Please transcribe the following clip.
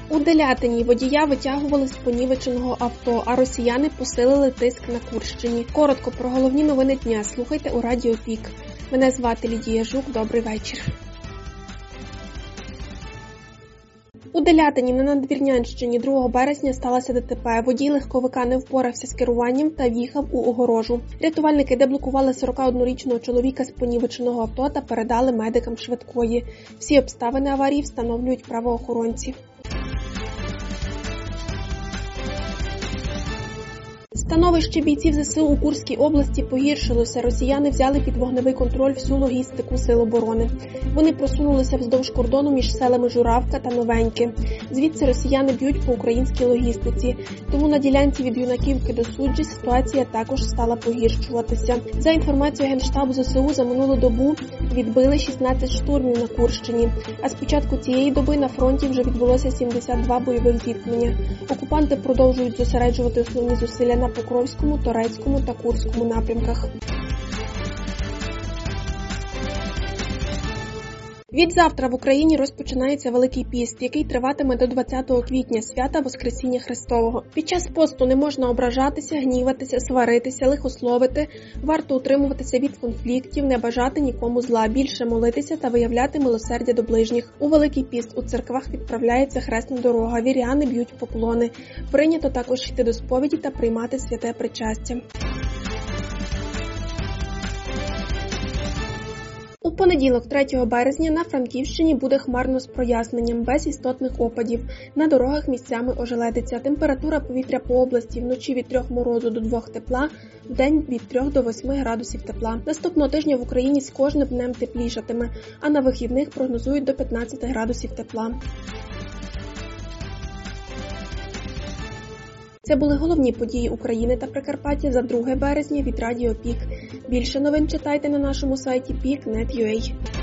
У Делятині водія витягували з понівеченого авто, а росіяни посилили тиск на Курщині. Коротко про головні новини дня слухайте у Радіо Пік. Мене звати Лідія Жук, добрий вечір. У Делятині на Надвірнянщині 2 березня сталося ДТП. Водій легковика не впорався з керуванням та в'їхав у огорожу. Рятувальники деблокували 41-річного чоловіка з понівеченого авто та передали медикам швидкої. Всі обставини аварії встановлюють правоохоронці. Становище бійців ЗСУ у Курській області погіршилося. Росіяни взяли під вогневий контроль всю логістику сил оборони. Вони просунулися вздовж кордону між селами Журавка та Новеньке. Звідси росіяни б'ють по українській логістиці. Тому на ділянці від Юнаківки до Суджі ситуація також стала погіршуватися. За інформацією Генштабу ЗСУ, за минулу добу відбили 16 штурмів на Курщині. А з початку цієї доби на фронті вже відбулося 72 бойових зіткнення. Окупанти продовжують зосереджувати основні зусилля на Покровському, Торецькому та Курському напрямках. Відзавтра в Україні розпочинається Великий піст, який триватиме до 20 квітня, свята Воскресіння Христового. Під час посту не можна ображатися, гніватися, сваритися, лихословити, варто утримуватися від конфліктів, не бажати нікому зла, більше молитися та виявляти милосердя до ближніх. У Великий піст у церквах відправляється хресна дорога, віряни б'ють поклони. Прийнято також йти до сповіді та приймати святе причастя. У понеділок, 3 березня, на Франківщині буде хмарно з проясненням, без істотних опадів. На дорогах місцями ожеледиться. Температура повітря по області вночі від 3 морозу до 2 тепла, вдень від 3 до 8 градусів тепла. Наступного тижня в Україні з кожним днем теплішатиме, а на вихідних прогнозують до 15 градусів тепла. Це були головні події України та Прикарпаття за 2 березня від Радіо Пік. Більше новин читайте на нашому сайті peak.net.ua.